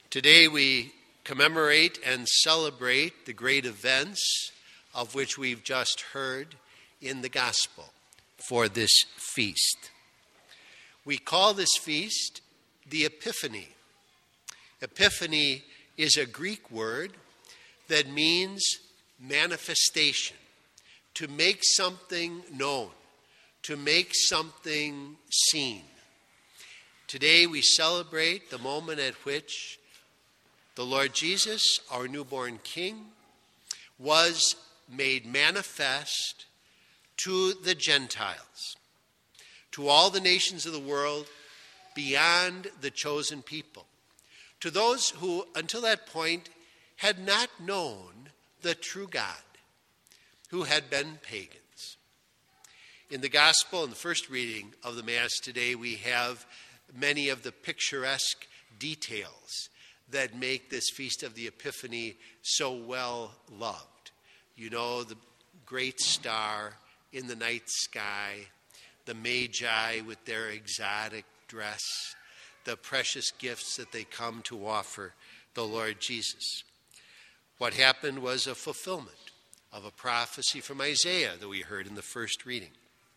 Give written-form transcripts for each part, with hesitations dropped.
Today we commemorate and celebrate the great events of which we've just heard in the gospel for this feast. We call this feast the Epiphany. Epiphany is a Greek word that means manifestation, to make something known, to make something seen. Today we celebrate the moment at which the Lord Jesus, our newborn King, was made manifest to the Gentiles, to all the nations of the world beyond the chosen people, to those who until that point had not known the true God, who had been pagans. In the gospel, in the first reading of the Mass today, we have many of the picturesque details that make this Feast of the Epiphany so well loved. You know, the great star in the night sky, the Magi with their exotic dress, the precious gifts that they come to offer the Lord Jesus. What happened was a fulfillment of a prophecy from Isaiah that we heard in the first reading.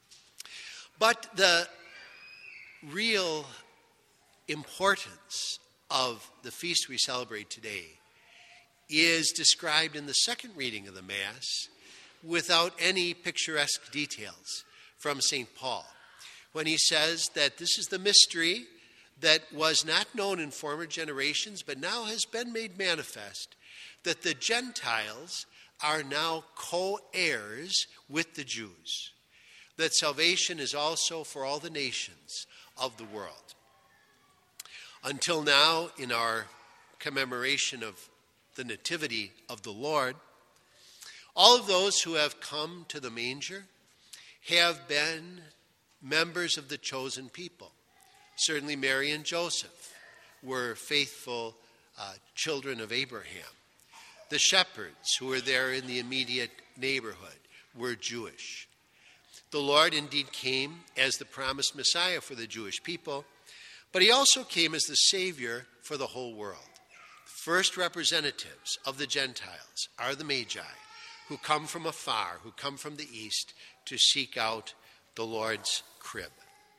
But the real importance of the feast we celebrate today is described in the second reading of the Mass without any picturesque details from St. Paul, when he says that this is the mystery that was not known in former generations, but now has been made manifest, that the Gentiles are now co-heirs with the Jews, that salvation is also for all the nations of the world. Until now, in our commemoration of the Nativity of the Lord, all of those who have come to the manger have been members of the chosen people. Certainly Mary and Joseph were faithful children of Abraham. The shepherds who were there in the immediate neighborhood were Jewish. The Lord indeed came as the promised Messiah for the Jewish people, but he also came as the Savior for the whole world. First representatives of the Gentiles are the Magi, who come from afar, who come from the east to seek out the Lord's crib.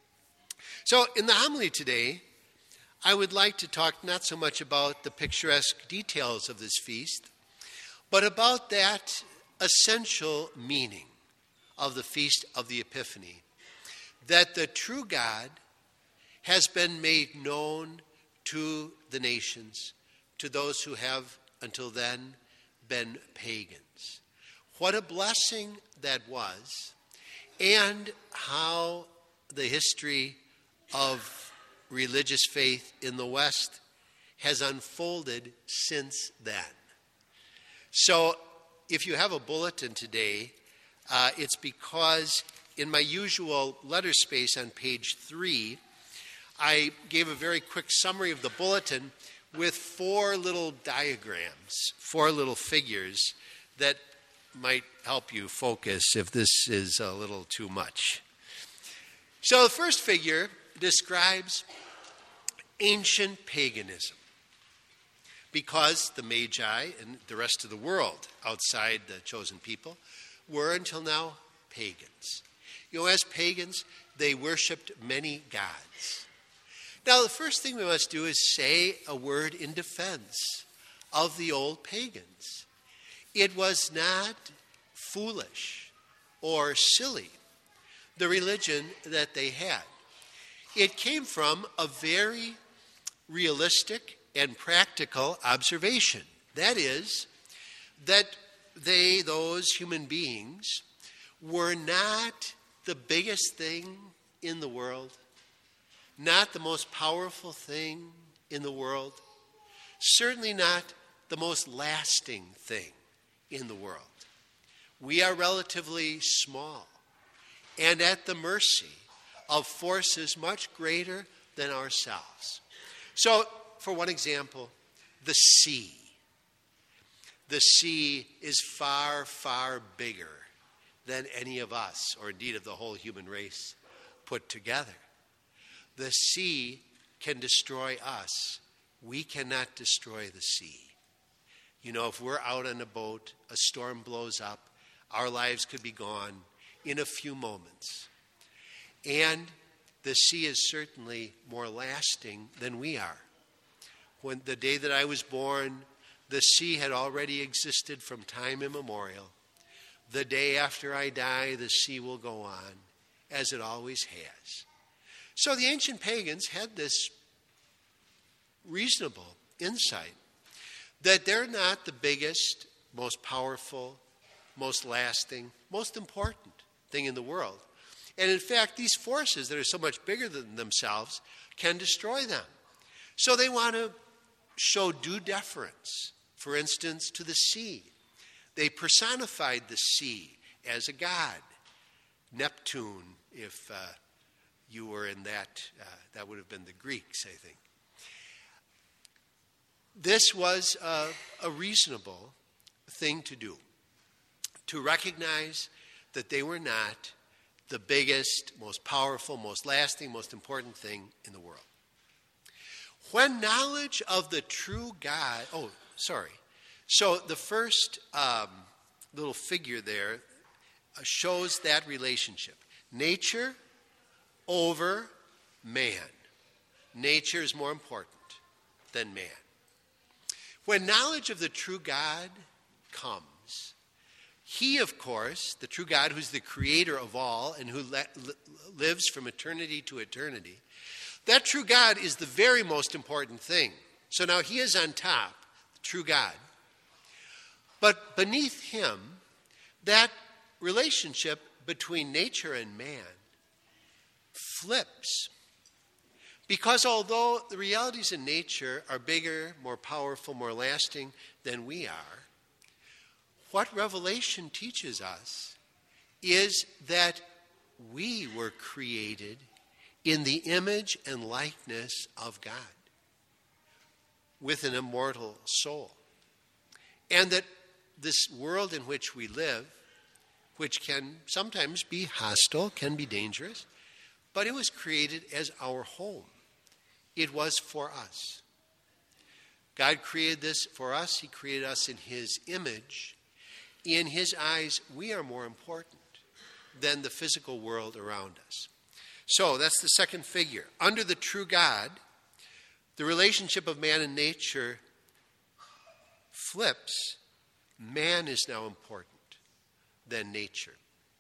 So in the homily today, I would like to talk not so much about the picturesque details of this feast, but about that essential meaning of the Feast of the Epiphany, that the true God has been made known to the nations, to those who have until then been pagans. What a blessing that was, and how the history of religious faith in the West has unfolded since then. So if you have a bulletin today, it's because in my usual letter space on page 3, I gave a very quick summary of the bulletin with 4 little diagrams, 4 little figures that might help you focus if this is a little too much. So the first figure describes ancient paganism, because the Magi and the rest of the world outside the chosen people were until now pagans. You know, as pagans, they worshipped many gods. Now, the first thing we must do is say a word in defense of the old pagans. It was not foolish or silly, the religion that they had. It came from a very realistic and practical observation. That is, that those human beings, were not the biggest thing in the world, not the most powerful thing in the world, certainly not the most lasting thing in the world. We are relatively small and at the mercy of forces much greater than ourselves. So, for one example, the sea. The sea is far, far bigger than any of us, or indeed of the whole human race put together. The sea can destroy us we cannot destroy the sea. You know, if we're out on a boat, a storm blows up, our lives could be gone in a few moments. And the sea is certainly more lasting than we are. When the day that I was born, the sea had already existed from time immemorial. The day after I die, the sea will go on, as it always has. So the ancient pagans had this reasonable insight that they're not the biggest, most powerful, most lasting, most important thing in the world. And in fact, these forces that are so much bigger than themselves can destroy them. So they want to show due deference, for instance, to the sea. They personified the sea as a god. Neptune, if you were in that would have been the Greeks, I think. This was a reasonable thing to do, to recognize that they were not the biggest, most powerful, most lasting, most important thing in the world. When knowledge of the true God, So the first little figure there shows that relationship. Nature over man. Nature is more important than man. When knowledge of the true God comes, he, of course, the true God who's the creator of all and who lives from eternity to eternity, that true God is the very most important thing. So now he is on top, the true God. But beneath him, that relationship between nature and man flips. Because although the realities in nature are bigger, more powerful, more lasting than we are, what Revelation teaches us is that we were created in the image and likeness of God with an immortal soul. And that this world in which we live, which can sometimes be hostile, can be dangerous, but it was created as our home. It was for us. God created this for us. He created us in his image. In his eyes, we are more important than the physical world around us. So that's the second figure. Under the true God, the relationship of man and nature flips. Man is now important than nature.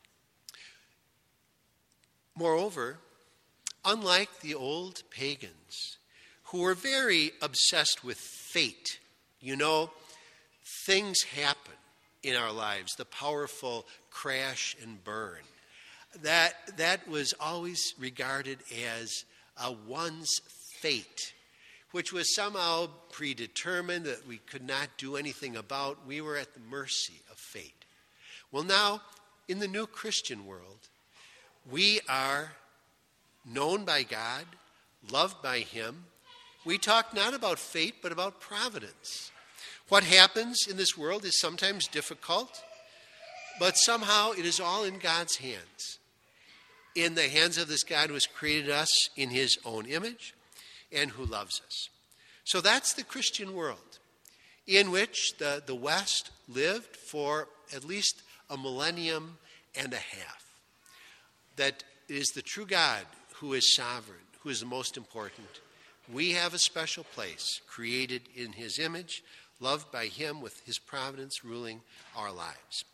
Moreover, unlike the old pagans who were very obsessed with fate, you know, things happen in our lives, the powerful crash and burn. That was always regarded as one's fate, which was somehow predetermined that we could not do anything about. We were at the mercy of fate. Well, now, in the new Christian world, we are known by God, loved by him. We talk not about fate, but about providence. What happens in this world is sometimes difficult, but somehow it is all in God's hands. In the hands of this God who has created us in his own image and who loves us. So that's the Christian world in which the West lived for at least a millennium and a half. That it is the true God who is sovereign, who is the most important. We have a special place, created in his image, loved by him with his providence ruling our lives.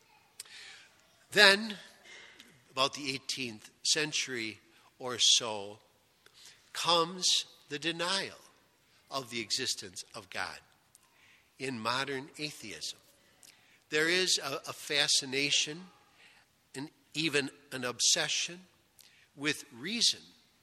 Then, about the 18th century or so, comes the denial of the existence of God in modern atheism. There is a fascination and even an obsession with reason.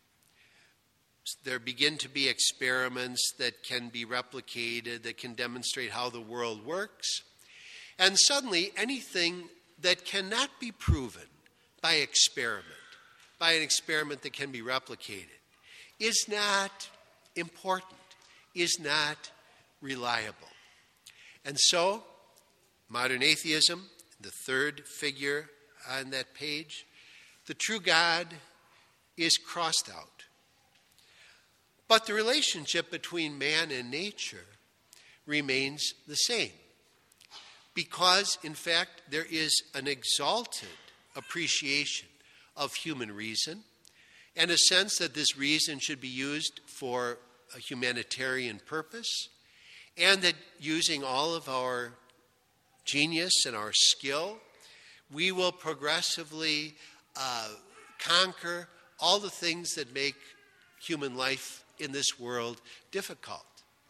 There begin to be experiments that can be replicated, that can demonstrate how the world works. And suddenly, anything that cannot be proven by experiment, by an experiment that can be replicated, is not important, is not reliable. And so, modern atheism, the third figure on that page, the true God is crossed out. But the relationship between man and nature remains the same. Because, in fact, there is an exalted appreciation of human reason and a sense that this reason should be used for a humanitarian purpose, and that using all of our genius and our skill, we will progressively conquer all the things that make human life in this world difficult.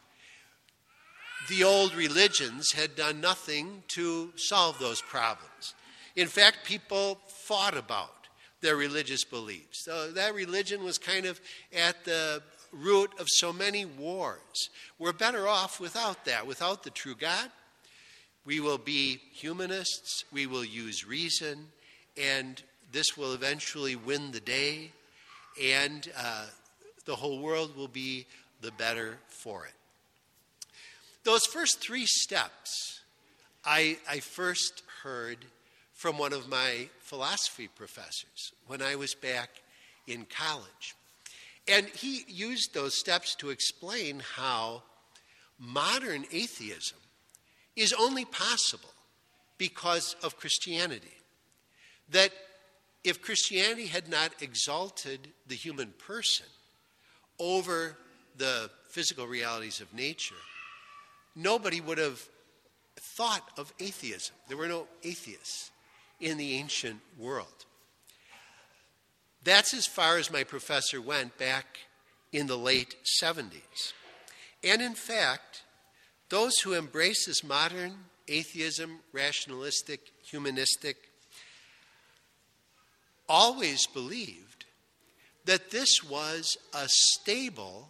The old religions had done nothing to solve those problems. In fact, people fought about their religious beliefs. So that religion was kind of at the root of so many wars. We're better off without that, without the true God. We will be humanists, we will use reason, and this will eventually win the day, and the whole world will be the better for it. Those first three steps I first heard from one of my philosophy professors when I was back in college. And he used those steps to explain how modern atheism is only possible because of Christianity. That if Christianity had not exalted the human person over the physical realities of nature, nobody would have thought of atheism. There were no atheists in the ancient world. That's as far as my professor went back in the late 70s. And in fact, those who embrace this modern atheism, rationalistic, humanistic, always believed that this was a stable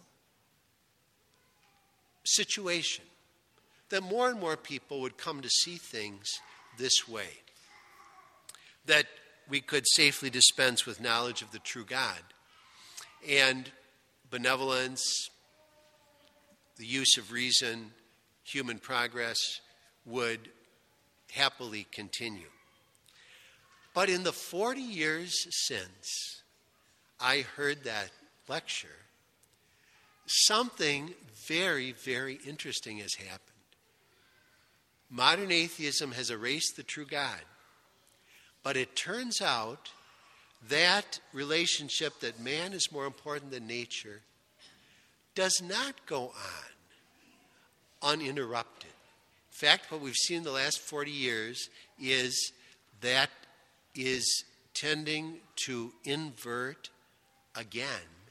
situation, that more and more people would come to see things this way, that we could safely dispense with knowledge of the true God, and benevolence, the use of reason, human progress would happily continue. But in the 40 years since I heard that lecture, something very, very interesting has happened. Modern atheism has erased the true God. But it turns out that relationship that man is more important than nature does not go on uninterrupted. In fact, what we've seen in the last 40 years is that is tending to invert again.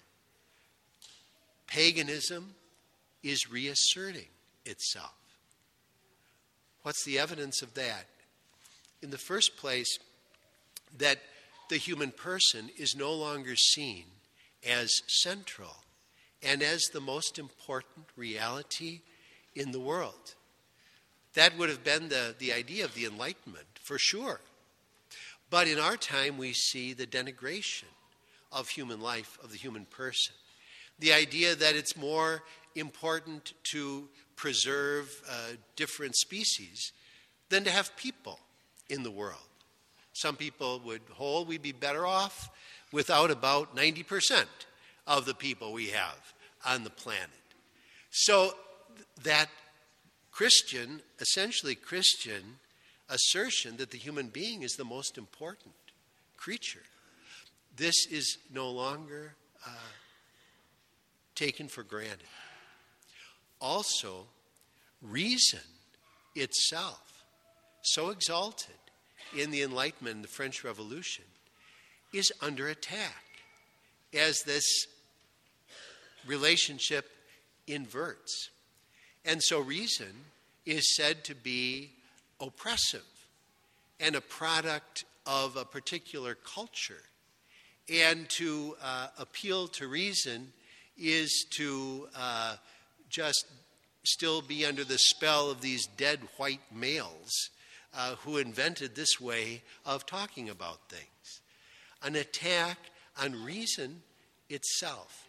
Paganism is reasserting itself. What's the evidence of that? In the first place, that the human person is no longer seen as central and as the most important reality in the world. That would have been the idea of the Enlightenment, for sure. But in our time, we see the denigration of human life, of the human person. The idea that it's more important to preserve different species than to have people in the world. Some people would hold we'd be better off without about 90% of the people we have on the planet. So that essentially Christian assertion that the human being is the most important creature, this is no longer taken for granted. Also, reason itself, so exalted in the Enlightenment and the French Revolution, is under attack as this relationship inverts. And so reason is said to be oppressive and a product of a particular culture. And to appeal to reason is to just still be under the spell of these dead white males who invented this way of talking about things. An attack on reason itself.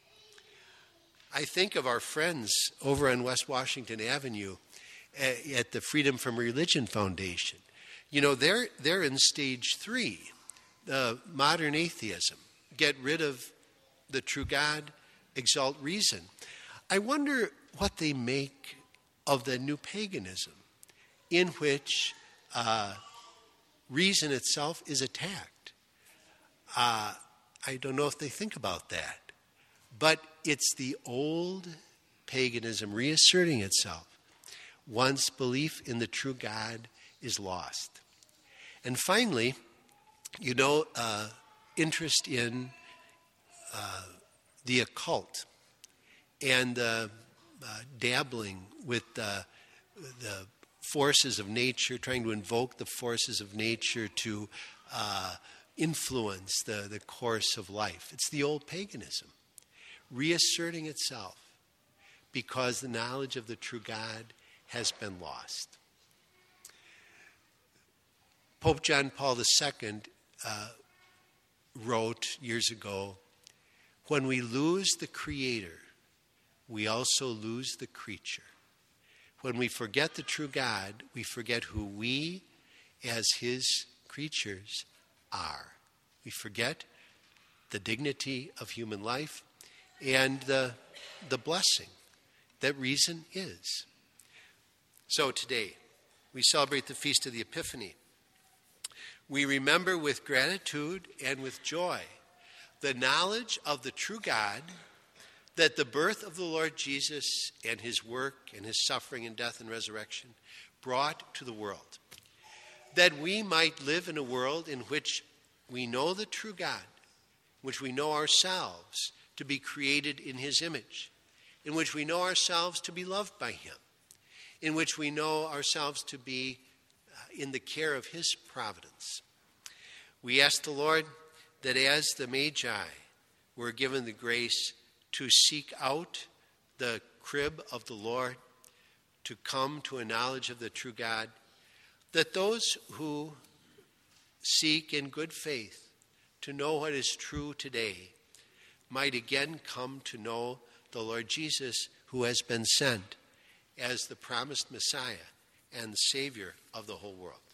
I think of our friends over on West Washington Avenue at the Freedom from Religion Foundation. You know, they're in stage 3, modern atheism. Get rid of the true God, exalt reason. I wonder what they make of the new paganism in which reason itself is attacked. I don't know if they think about that. But it's the old paganism reasserting itself once belief in the true God is lost. And finally, interest in the occult and dabbling with the forces of nature, trying to invoke the forces of nature to influence the course of life. It's the old paganism reasserting itself because the knowledge of the true God has been lost. Pope John Paul II wrote years ago, "When we lose the Creator, we also lose the creature. When we forget the true God, we forget who we, as His creatures, are. We forget the dignity of human life and the blessing that reason is." So today, we celebrate the Feast of the Epiphany. We remember with gratitude and with joy the knowledge of the true God, that the birth of the Lord Jesus and His work and His suffering and death and resurrection brought to the world, that we might live in a world in which we know the true God, in which we know ourselves to be created in His image, in which we know ourselves to be loved by Him, in which we know ourselves to be in the care of His providence. We ask the Lord that as the Magi were given the grace to seek out the crib of the Lord, to come to a knowledge of the true God, that those who seek in good faith to know what is true today might again come to know the Lord Jesus, who has been sent as the promised Messiah and Savior of the whole world.